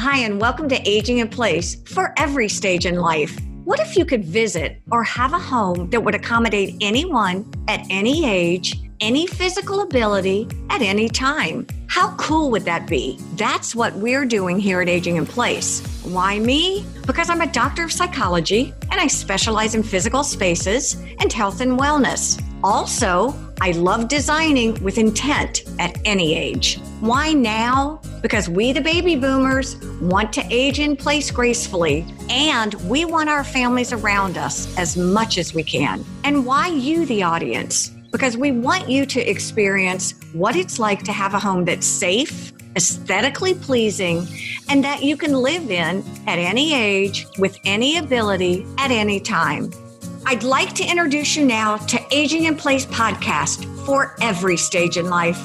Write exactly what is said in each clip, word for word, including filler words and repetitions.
Hi, and welcome to Aging in Place for every stage in life. What if you could visit or have a home that would accommodate anyone at any age, any physical ability, at any time? How cool would that be? That's what we're doing here at Aging in Place. Why me? Because I'm a doctor of psychology and I specialize in physical spaces and health and wellness. Also, I love designing with intent at any age. Why now? Because we, the baby boomers, want to age in place gracefully, and we want our families around us as much as we can. And why you, the audience? Because we want you to experience what it's like to have a home that's safe, aesthetically pleasing, and that you can live in at any age, with any ability, at any time. I'd like to introduce you now to Aging in Place podcast for every stage in life.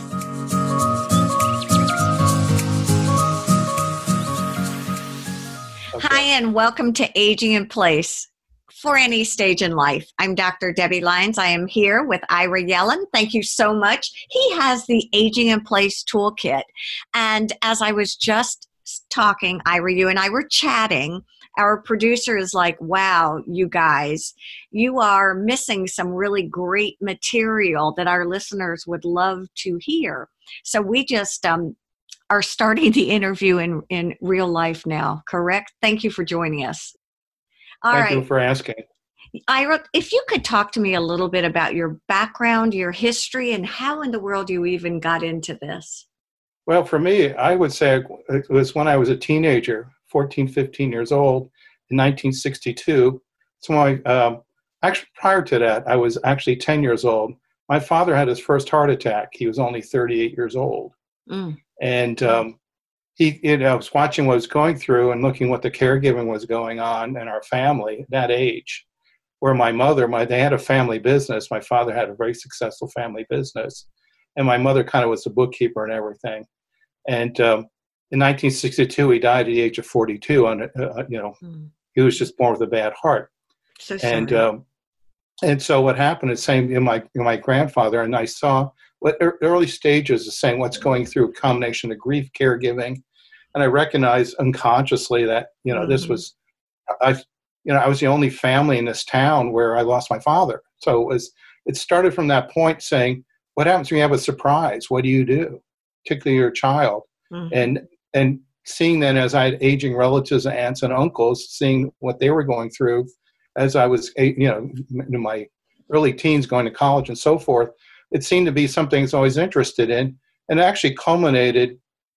Okay. Hi, and welcome to Aging in Place for any stage in life. I'm Doctor Debbie Lyons. I am here with Ira Yellen. Thank you so much. He has the Aging in Place toolkit. And as I was just talking, Ira, you and I were chatting, our producer is like, wow, you guys, you are missing some really great material that our listeners would love to hear. So we just um, are starting the interview in, in real life now, correct? Thank you for joining us. All Thank right. you for asking. Ira, if you could talk to me a little bit about your background, your history, and how in the world you even got into this. Well, for me, I would say it was when I was a teenager, fourteen, fifteen years old, in nineteen sixty-two. So my, um, actually, prior to that, I was actually ten years old. My father had his first heart attack. He was only thirty-eight years old. Mm. And um, he, you know, I was watching what was going through and looking what the caregiving was going on in our family at that age, where my mother, my they had a family business. My father had a very successful family business. And my mother kind of was the bookkeeper and everything. And um, in nineteen sixty-two, he died at the age of forty-two. On, uh, you know, mm. he was just born with a bad heart. So sorry. And um, and so what happened is same in my in my grandfather, and I saw what early stages of saying what's going through a combination of grief, caregiving, and I recognized unconsciously that you know mm-hmm. this was I you know I was the only family in this town where I lost my father. So it was it started from that point saying, what happens when you have a surprise? What do you do, particularly your child? Mm-hmm. And and seeing then as I had aging relatives, aunts and uncles, seeing what they were going through as I was, you know, in my early teens going to college and so forth, it seemed to be something I was always interested in. And it actually culminated,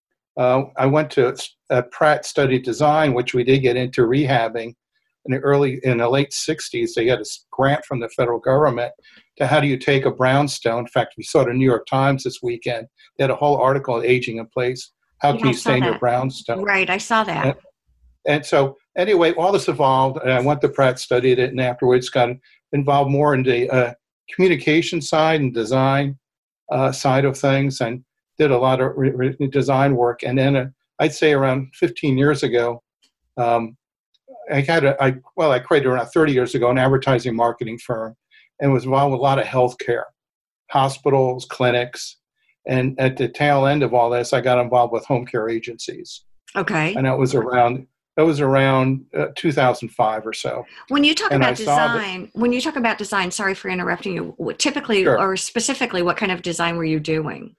uh, I went to uh, Pratt studied design, which we did get into rehabbing in the early, in the late sixties. They had a grant from the federal government to how do you take a brownstone. In fact, we saw it in New York Times this weekend. They had a whole article on aging in place. How can yeah, you stain your brownstone? Right, I saw that. And, and so anyway, all this evolved, and I went to Pratt, studied it, and afterwards got involved more in the uh, communication side and design uh, side of things, and did a lot of re- re- design work. And then uh, I'd say around fifteen years ago, um, I had a, I, well, I created around thirty years ago an advertising marketing firm, and was involved with a lot of healthcare, hospitals, clinics. And at the tail end of all this, I got involved with home care agencies. Okay. And that was around that was around uh, two thousand five or so. When you talk and about I design, when you talk about design, sorry for interrupting you. Typically, sure. or specifically, what kind of design were you doing?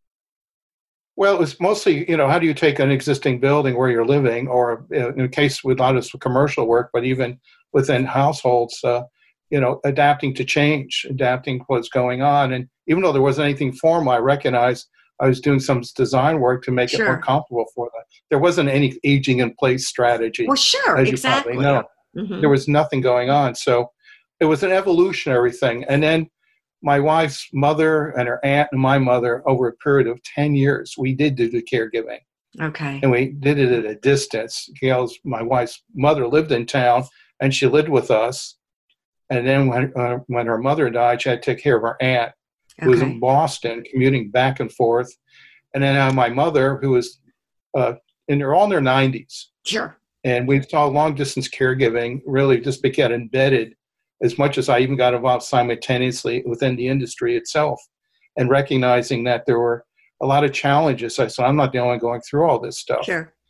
Well, it was mostly, you know, how do you take an existing building where you're living, or in a case with a lot of commercial work, but even within households, uh, you know, adapting to change, adapting to what's going on. And even though there wasn't anything formal, I recognized I was doing some design work to make sure. it more comfortable for them. There wasn't any aging in place strategy. Well, sure, as exactly. You probably know. Mm-hmm. There was nothing going on. So it was an evolutionary thing. And then my wife's mother and her aunt and my mother, over a period of ten years, we did do the caregiving. Okay. And we did it at a distance. Gail's, my wife's mother, lived in town, and she lived with us. And then when uh, when her mother died, she had to take care of her aunt, who okay. was in Boston, commuting back and forth. And then uh, my mother, who was, uh, and they're all in their nineties. Sure. And we saw long-distance caregiving really just became embedded, as much as I even got involved simultaneously within the industry itself, and recognizing that there were a lot of challenges. I said, I'm not the only one going through all this stuff. Sure.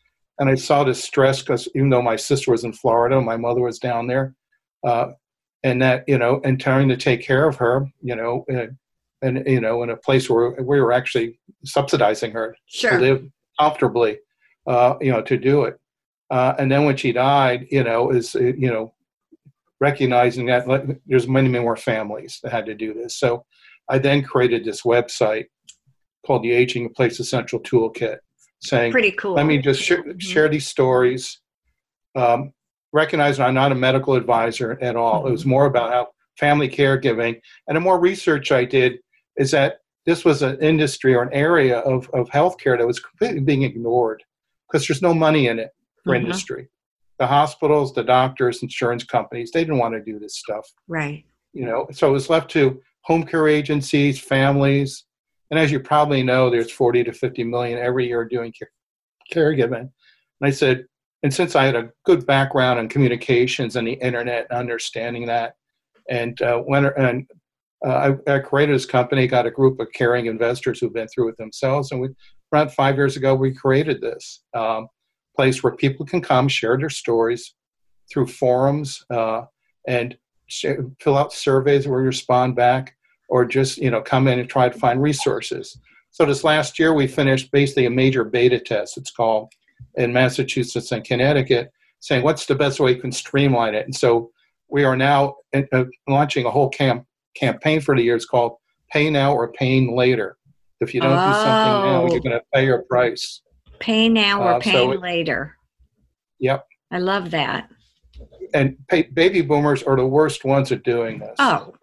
and I saw the stress because even though my sister was in Florida, my mother was down there, uh, and that, you know, and trying to take care of her, you know, and, and you know, in a place where we were actually subsidizing her Sure. to live comfortably, uh, you know, to do it. Uh, and then when she died, you know, is, you know, recognizing that like, there's many, many more families that had to do this. So I then created this website called the Aging in Place Essential Toolkit, saying, pretty cool. let me just share, Mm-hmm. share these stories. Um, recognizing I'm not a medical advisor at all. Mm-hmm. It was more about how family caregiving, and the more research I did is that this was an industry or an area of, of healthcare that was completely being ignored because there's no money in it for mm-hmm. industry. The hospitals, the doctors, insurance companies, they didn't want to do this stuff. Right. You know, so it was left to home care agencies, families, and as you probably know, there's forty to fifty million every year doing care, caregiving. And I said, and since I had a good background in communications and the internet and understanding that, and uh, when and uh, I, I created this company, got a group of caring investors who've been through it themselves, and we around five years ago we created this um, place where people can come share their stories through forums uh, and share, fill out surveys where we respond back, or just you know come in and try to find resources. So this last year we finished basically a major beta test. It's called in Massachusetts and Connecticut, saying what's the best way we can streamline it. And so we are now uh, launching a whole camp campaign for the year. It's called Pay Now or Paying Later. If you don't oh. do something now, you're going to pay your price. Pay now or uh, paying so it, later. Yep. I love that. And pay, baby boomers are the worst ones at doing this. Oh.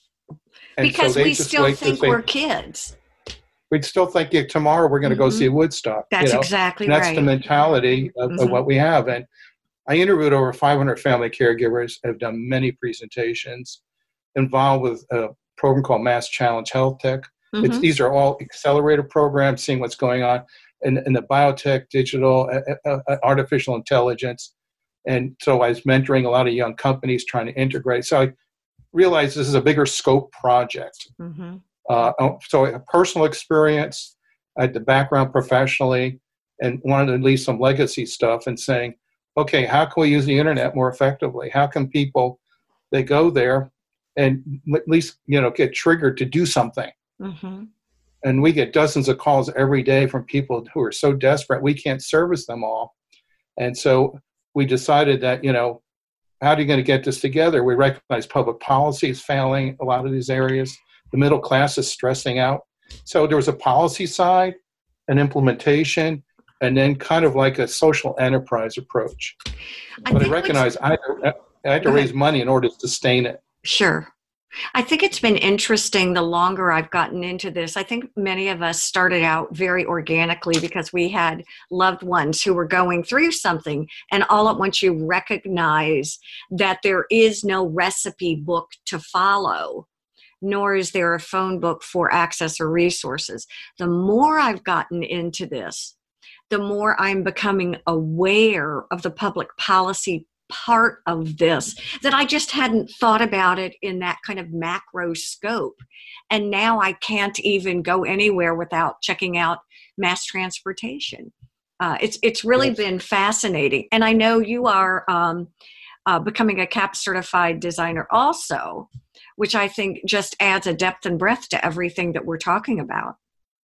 And because so we still think say, we're kids. We'd still think yeah, tomorrow we're going to mm-hmm. go see Woodstock. That's you know? exactly and that's right. That's the mentality of, mm-hmm. of what we have. And I interviewed over five hundred family caregivers, have done many presentations, involved with a program called Mass Challenge Health Tech. Mm-hmm. It's, these are all accelerator programs, seeing what's going on in, in the biotech, digital, uh, uh, artificial intelligence. And so I was mentoring a lot of young companies trying to integrate. So I realized this is a bigger scope project. Mm-hmm. Uh, so a personal experience, I had the background professionally, and wanted to leave some legacy stuff and saying, okay, how can we use the internet more effectively? How can people, they go there and at least, you know, get triggered to do something? Mm-hmm. And we get dozens of calls every day from people who are so desperate, we can't service them all. And so we decided that, you know, how are you going to get this together? We recognize public policy is failing a lot of these areas. The middle class is stressing out. So there was a policy side, an implementation, and then kind of like a social enterprise approach. I but I recognize I had, to, I had to raise money in order to sustain it. Sure. I think it's been interesting the longer I've gotten into this. I think many of us started out very organically because we had loved ones who were going through something, and all at once you recognize that there is no recipe book to follow, nor is there a phone book for access or resources. The more I've gotten into this, the more I'm becoming aware of the public policy part of this, that I just hadn't thought about it in that kind of macro scope. And now I can't even go anywhere without checking out mass transportation. Uh, it's it's really yes. been fascinating. And I know you are um, uh, becoming a C A P certified designer also, which I think just adds a depth and breadth to everything that we're talking about.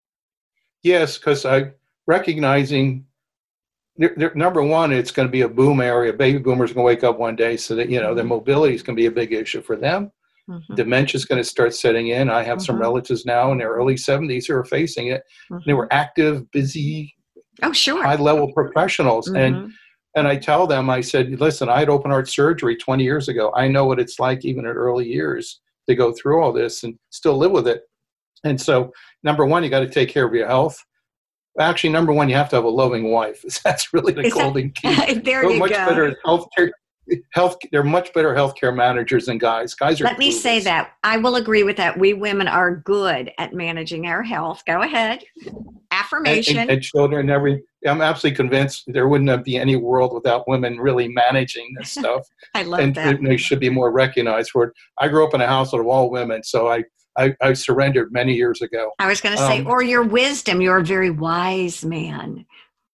Yes, because I recognizing, they're, they're, number one, it's going to be a boom area. Baby boomers are going to wake up one day so that, you know, their mobility is going to be a big issue for them. Mm-hmm. Dementia is going to start setting in. I have mm-hmm. some relatives now in their early seventies who are facing it. Mm-hmm. They were active, busy, oh, sure. high-level professionals. Mm-hmm. And and I tell them, I said, listen, I had open heart surgery twenty years ago. I know what it's like even in early years to go through all this and still live with it. And so, number one, you got to take care of your health. Actually, number one, you have to have a loving wife. That's really the golden key. There they're you much go. Better healthcare, health, they're much better healthcare managers than guys. Guys are. Let me say that. I will agree with that. We women are good at managing our health. Go ahead. Affirmation. And, and, and children and every. I'm absolutely convinced there wouldn't be any world without women really managing this stuff. I love and, that. And they should be more recognized for it. I grew up in a household of all women, so I. I, I surrendered many years ago. I was going to say, um, or your wisdom. You're a very wise man.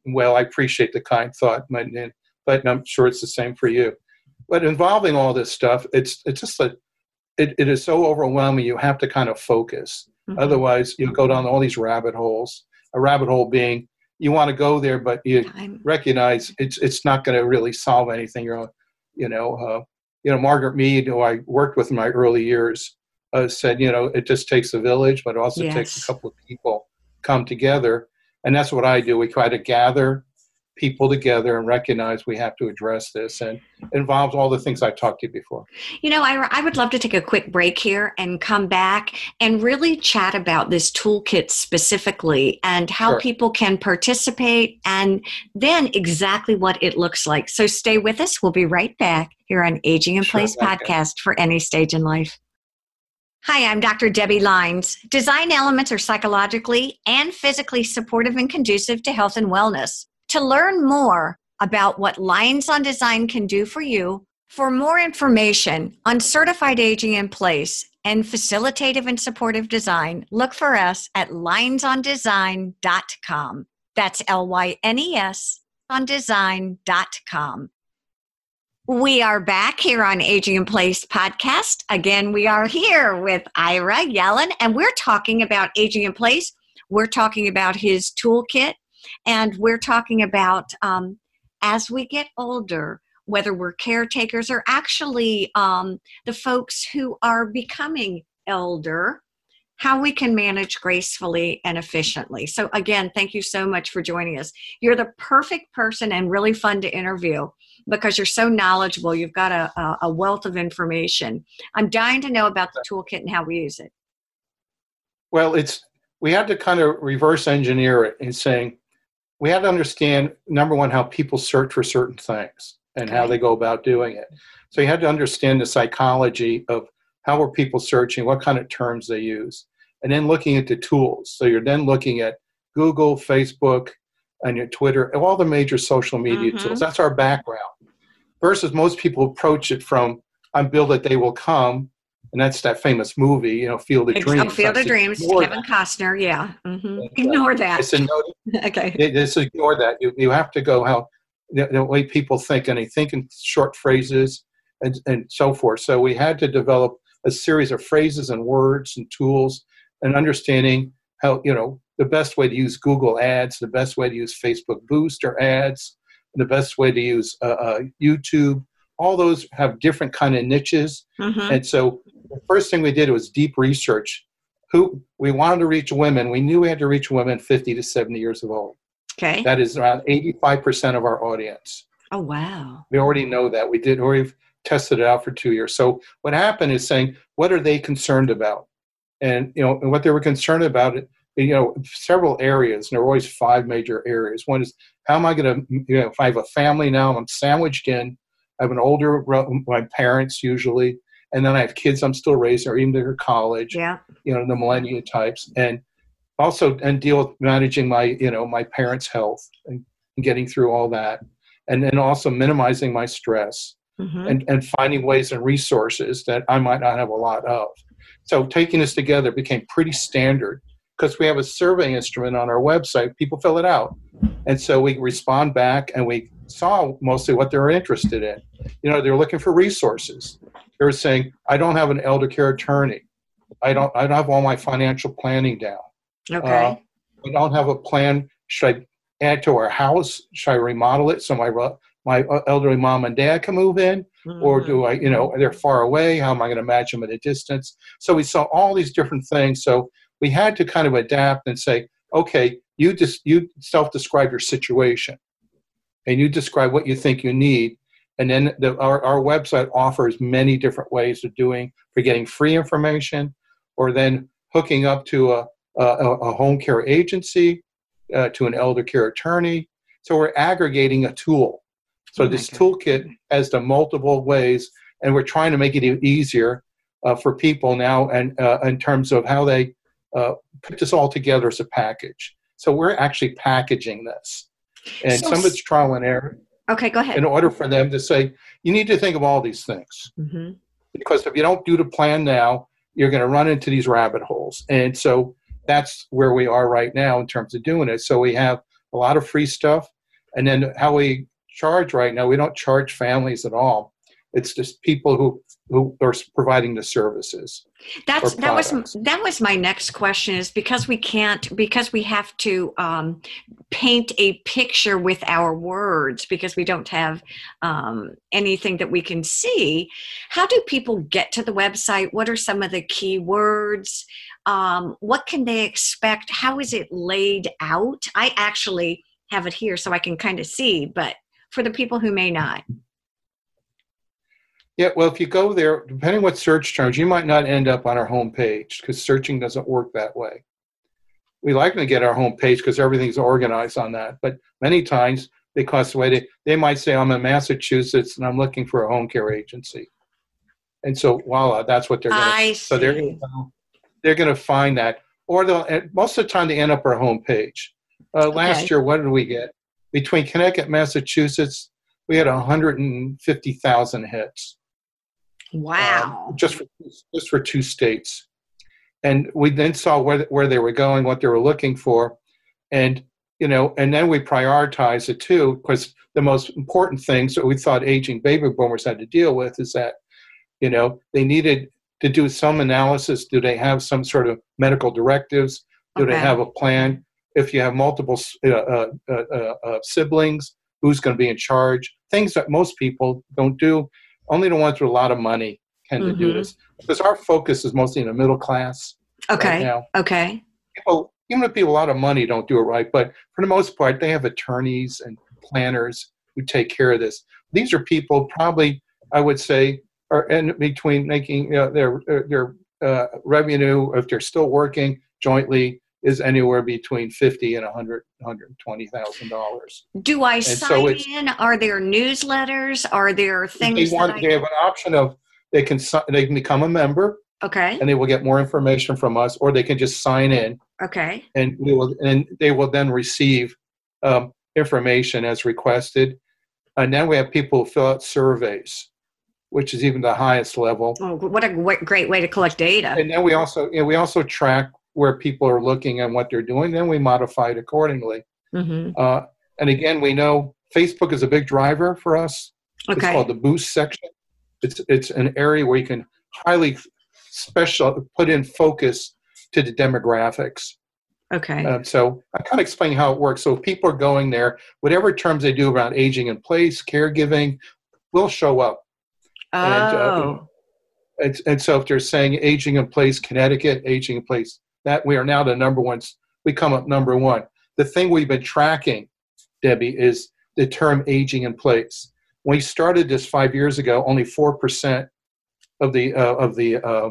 well, I appreciate the kind thought, but, but I'm sure it's the same for you. But involving all this stuff, it's it's just like, it, it is so overwhelming, you have to kind of focus. Mm-hmm. Otherwise, you go down all these rabbit holes, a rabbit hole being, you want to go there, but you Time. recognize it's it's not going to really solve anything. You're, you know, uh, you know, Margaret Mead, who I worked with in my early years, uh, said, you know, it just takes a village, but it also yes. takes a couple of people come together. And that's what I do. We try to gather people together and recognize we have to address this, and it involves all the things I've talked to you before. You know, I, I would love to take a quick break here and come back and really chat about this toolkit specifically and how sure. people can participate and then exactly what it looks like. So stay with us. We'll be right back here on Aging in Place sure, podcast for any stage in life. Hi, I'm Doctor Debbie Lines. Design elements are psychologically and physically supportive and conducive to health and wellness. To learn more about what Lines on Design can do for you, for more information on certified aging in place and facilitative and supportive design, look for us at lines on design dot com. That's L Y N E S on design dot com. We are back here on Aging in Place podcast. Again, we are here with Ira Yellen, and we're talking about Aging in Place. We're talking about his toolkit. And we're talking about um, as we get older, whether we're caretakers or actually um, the folks who are becoming elder, how we can manage gracefully and efficiently. So again, thank you so much for joining us. You're the perfect person and really fun to interview because you're so knowledgeable. You've got a, a wealth of information. I'm dying to know about the toolkit and how we use it. Well, it's we had to kind of reverse engineer it in saying, we have to understand, number one, how people search for certain things and okay. how they go about doing it. So you had to understand the psychology of how are people searching, what kind of terms they use, and then looking at the tools. So you're then looking at Google, Facebook, and your Twitter, all the major social media mm-hmm. tools. That's our background. Versus most people approach it from, I'm Bill that they will come, and that's that famous movie, you know, Field of Dreams. Oh, Field of Dreams, Kevin that. Costner, yeah. Mm-hmm. And, uh, ignore that. I said, no, okay. Just ignore that. You you have to go how the, the way people think, and they think in short phrases and, and so forth. So we had to develop a series of phrases and words and tools and understanding how, you know, the best way to use Google ads, the best way to use Facebook booster ads, the best way to use uh, uh, YouTube. All those have different kind of niches. Mm-hmm. And so the first thing we did was deep research. Who we wanted to reach women. We knew we had to reach women fifty to seventy years of old. Okay. That is around eighty-five percent of our audience. Oh, wow. We already know that. We did, or we've tested it out for two years. So what happened is saying, what are they concerned about? And, you know, and what they were concerned about, you know, several areas, and there are always five major areas. One is, how am I going to, you know, if I have a family now, I'm sandwiched in, I have an older, my parents usually, and then I have kids I'm still raising, or even they're college, yeah. you know, the millennial types, and also and deal with managing my, you know, my parents' health and, and getting through all that, and then also minimizing my stress mm-hmm. and, and finding ways and resources that I might not have a lot of. So taking this together became pretty standard because we have a survey instrument on our website. People fill it out, and so we respond back, and we saw mostly what they're interested in. You know, they're looking for resources. They're saying, I don't have an elder care attorney. I don't I don't have all my financial planning down. Okay. Uh, I don't have a plan. Should I add to our house? Should I remodel it so my my elderly mom and dad can move in? Mm-hmm. Or do I, you know, they're far away. How am I going to match them at a distance? So we saw all these different things. So we had to kind of adapt and say, okay, you just you self-describe your situation, and you describe what you think you need. And then the, our, our website offers many different ways of doing, for getting free information, or then hooking up to a, a, a home care agency, uh, to an elder care attorney. So we're aggregating a tool. So oh this toolkit has the multiple ways, and we're trying to make it easier uh, for people now, and uh, in terms of how they uh, put this all together as a package. So we're actually packaging this. And so, some of it's trial and error. Okay, go ahead. In order for them to say, you need to think of all these things. Mm-hmm. Because if you don't do the plan now, you're going to run into these rabbit holes. And so that's where we are right now in terms of doing it. So we have a lot of free stuff. And then how we charge right now, we don't charge families at all. It's just people who, who are providing the services. That's that was that was my next question, is because we can't because we have to um, paint a picture with our words because we don't have um, anything that we can see. How do people get to the website? What are some of the key words? Um, what can they expect? How is it laid out? I actually have it here so I can kind of see, but for the people who may not. Yeah, well, if you go there, depending what search terms, you might not end up on our homepage because searching doesn't work that way. We like to get our homepage because everything's organized on that. But many times, because the way they, they might say, I'm in Massachusetts and I'm looking for a home care agency. And so, voila, that's what they're going to So they're going to they're going to find that. Or they'll, most of the time, they end up our homepage. Uh, okay. Last year, what did we get? Between Connecticut and Massachusetts, we had one hundred fifty thousand hits. Wow. Um, just for just for two states. And we then saw where where they were going, what they were looking for. And, you know, and then we prioritized it too, because the most important things that we thought aging baby boomers had to deal with is that, you know, they needed to do some analysis. Do they have some sort of medical directives? Do okay. they have a plan? If you have multiple uh, uh, uh, uh, siblings, who's going to be in charge? Things that most people don't do. Only the ones with a lot of money tend mm-hmm. to do this. Because our focus is mostly in the middle class. Okay. Right now. Okay. People, even if people with a lot of money don't do it right, but for the most part, they have attorneys and planners who take care of this. These are people probably, I would say, are in between making you know, their their uh, revenue, if they're still working jointly, is anywhere between fifty and a hundred, hundred twenty thousand dollars. Do I and sign so in? Are there newsletters? Are there things? They, want, that I they have an option of they can they can become a member. Okay. And they will get more information from us, or they can just sign in. Okay. And we will, and they will then receive um, information as requested. And then we have people who fill out surveys, which is even the highest level. Oh, what a great way to collect data! And then we also, you know, we also track where people are looking and what they're doing. Then we modify it accordingly. Mm-hmm. Uh, and again, we know Facebook is a big driver for us. Okay. It's called the Boost section. It's it's an area where you can highly special put in focus to the demographics. Okay. Um, so I kind of explain how it works. So if people are going there, whatever terms they do around aging in place, caregiving, will show up. Oh. And, uh, and, and so if they're saying aging in place, Connecticut, aging in place, that we are now the number one. We come up number one. The thing we've been tracking, Debbie, is the term aging in place. When we started this five years ago, only four percent of the uh, of the uh,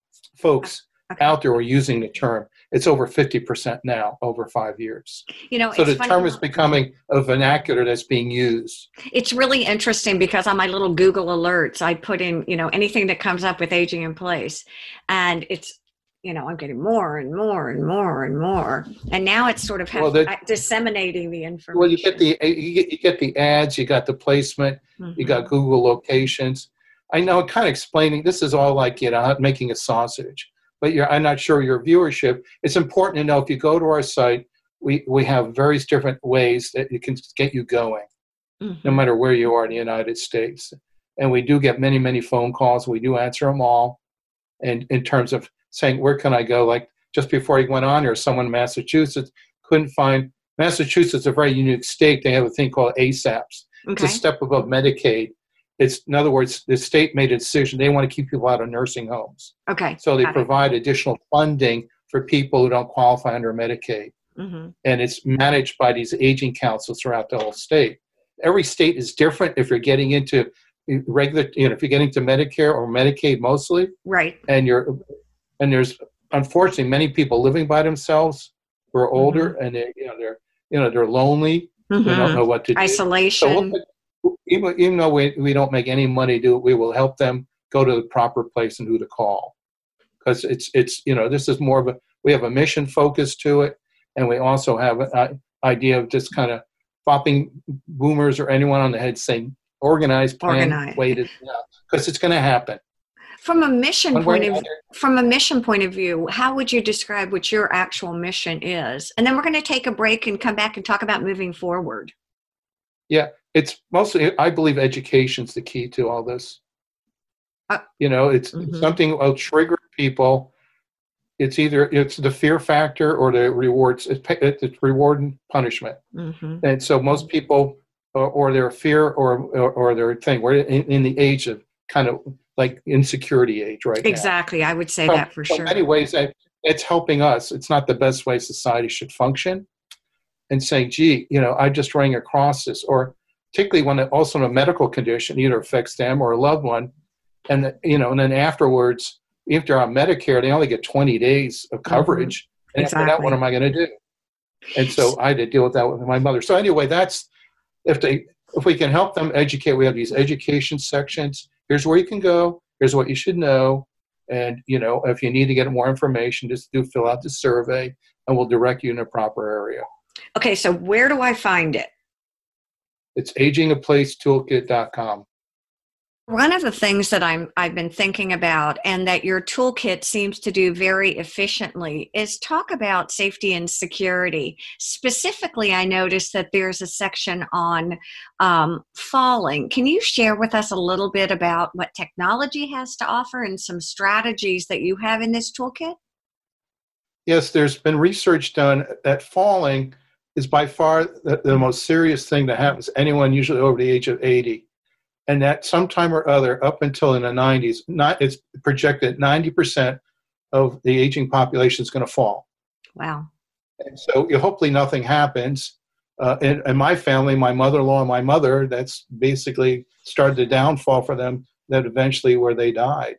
folks okay. out there were using the term. It's over fifty percent now over five years. You know, so the funny. term is becoming a vernacular that's being used. It's really interesting because on my little Google alerts, I put in, you know, anything that comes up with aging in place, and it's, you know, I'm getting more and more and more and more, and now it's sort of have, well, the, disseminating the information. Well, you get the you get, you get the ads, you got the placement, mm-hmm. you got Google locations. I know, kind of explaining, this is all like, you know, making a sausage, but you're, I'm not sure your viewership. It's important to know if you go to our site, we, we have various different ways that you can get you going, mm-hmm. no matter where you are in the United States. And we do get many, many phone calls. We do answer them all. And in terms of saying, where can I go? Like just before you went on here, someone in Massachusetts couldn't find, Massachusetts is a very unique state. They have a thing called A S A Ps. Okay. It's a step above Medicaid. It's, in other words, the state made a decision. They want to keep people out of nursing homes. Okay. So they provide it. additional funding for people who don't qualify under Medicaid. Mm-hmm. And it's managed by these aging councils throughout the whole state. Every state is different if you're getting into regular, you know, if you're getting to Medicare or Medicaid mostly. Right. And you're, and there's unfortunately many people living by themselves who are older mm-hmm. and they, you know, they're, you know, they're lonely. Mm-hmm. They don't know what to do. Isolation. So we'll, Even, even though we, we don't make any money do it, we will help them go to the proper place and who to call. Because it's, it's you know, this is more of a, we have a mission focus to it, and we also have an uh, idea of just kind of bopping boomers or anyone on the head saying, organize, plan, Organize. wait it out. Because it's going to happen. From a mission One way point or of another. from a mission point of view, how would you describe what your actual mission is? And then we're going to take a break and come back and talk about moving forward. Yeah, it's mostly, I believe education's the key to all this. Uh, You know, it's mhm. something will trigger people. It's either it's the fear factor or the rewards. It's, pa- it's reward and punishment. Mhm. And so most people, or, or their fear or, or or their thing, we're in, in the age of kind of like insecurity age right now. Exactly. I would say So, that for so sure. in many ways, that it's helping us. It's not the best way society should function. And saying, gee, you know, I just running across this, or particularly when it also in a medical condition either affects them or a loved one, and you know, and then afterwards, if they're on Medicare, they only get twenty days of coverage. Mm-hmm. And after that, what am I going to do? And so I had to deal with that with my mother. So anyway, that's if they if we can help them educate. We have these education sections. Here's where you can go. Here's what you should know. And you know, if you need to get more information, just do fill out the survey, and we'll direct you in a proper area. Okay, so where do I find it? It's aging in place toolkit dot com. One of the things that I'm, I've been thinking about and that your toolkit seems to do very efficiently is talk about safety and security. Specifically, I noticed that there's a section on um, falling. Can you share with us a little bit about what technology has to offer and some strategies that you have in this toolkit? Yes, there's been research done that falling is by far the, the most serious thing that happens to anyone, usually over the age of eighty. And that sometime or other, up until in the nineties, not, it's projected ninety percent of the aging population is going to fall. Wow. And so you, hopefully nothing happens. Uh, in, in my family, my mother-in-law and my mother, that's basically started the downfall for them, that eventually where they died.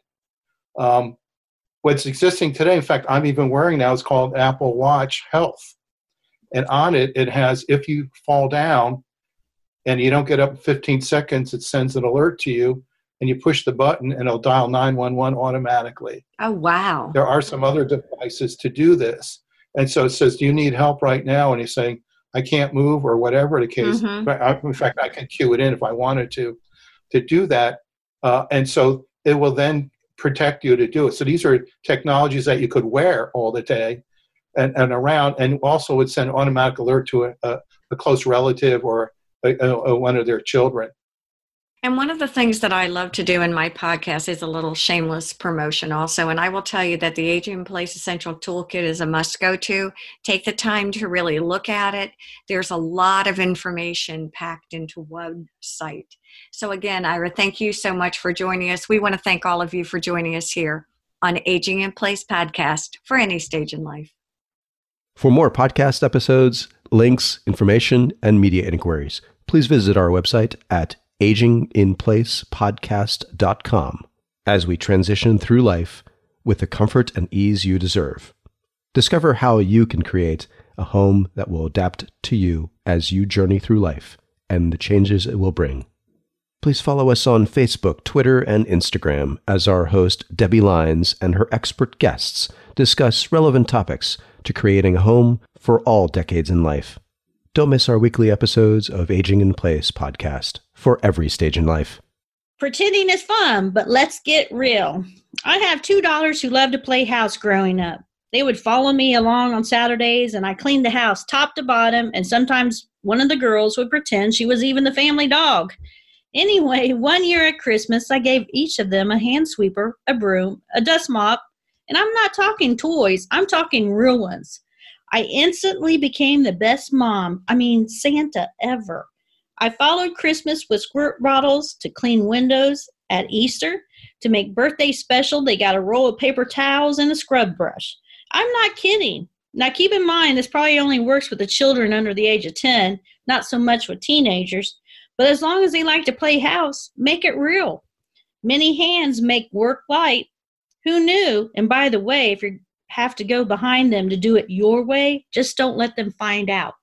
Um, what's existing today, in fact, I'm even wearing now, is called Apple Watch Health. And on it, it has, if you fall down, and you don't get up in fifteen seconds, it sends an alert to you, and you push the button, and it'll dial nine one one automatically. Oh, wow. There are some other devices to do this. And so it says, do you need help right now? And you're saying, I can't move, or whatever the case. Mm-hmm. But I, in fact, I can cue it in if I wanted to, to do that. Uh, and so it will then protect you to do it. So these are technologies that you could wear all the day and, and around, and also would send automatic alert to a, a, a close relative or A, a, one of their children. And one of the things that I love to do in my podcast is a little shameless promotion also. And I will tell you that the Aging in Place Essential Toolkit is a must go to. Take the time to really look at it. There's a lot of information packed into one site. So again, Ira, thank you so much for joining us. We want to thank all of you for joining us here on Aging in Place podcast for any stage in life. For more podcast episodes, links, information, and media inquiries, please visit our website at aging in place podcast dot com as we transition through life with the comfort and ease you deserve. Discover how you can create a home that will adapt to you as you journey through life and the changes it will bring. Please follow us on Facebook, Twitter, and Instagram as our host, Debbie Lyons, and her expert guests discuss relevant topics to creating a home for all decades in life. Don't miss our weekly episodes of Aging in Place podcast for every stage in life. Pretending is fun, but let's get real. I have two daughters who loved to play house growing up. They would follow me along on Saturdays, and I cleaned the house top to bottom, and sometimes one of the girls would pretend she was even the family dog. Anyway, one year at Christmas, I gave each of them a hand sweeper, a broom, a dust mop, and I'm not talking toys, I'm talking real ones. I instantly became the best mom, I mean Santa, ever. I followed Christmas with squirt bottles to clean windows. At Easter, to make birthday special, they got a roll of paper towels and a scrub brush. I'm not kidding. Now keep in mind, this probably only works with the children under the age of ten, not so much with teenagers. But as long as they like to play house, make it real. Many hands make work light. Who knew? And by the way, if you have to go behind them to do it your way, just don't let them find out.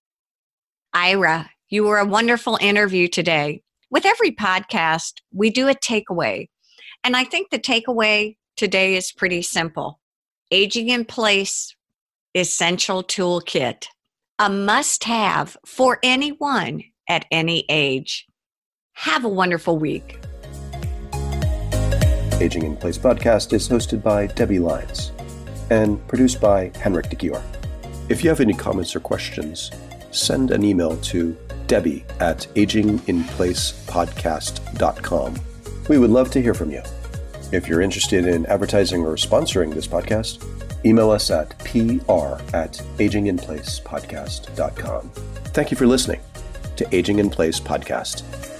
Ira, you were a wonderful interview today. With every podcast, we do a takeaway. And I think the takeaway today is pretty simple. Aging in Place Essential Toolkit, a must-have for anyone at any age. Have a wonderful week. Aging in Place podcast is hosted by Debbie Lyons and produced by Henrik de Gior. If you have any comments or questions, send an email to Debbie at aging in place podcast dot com. We would love to hear from you. If you're interested in advertising or sponsoring this podcast, email us at pr at aging in place podcast dot com. Thank you for listening to Aging in Place Podcast.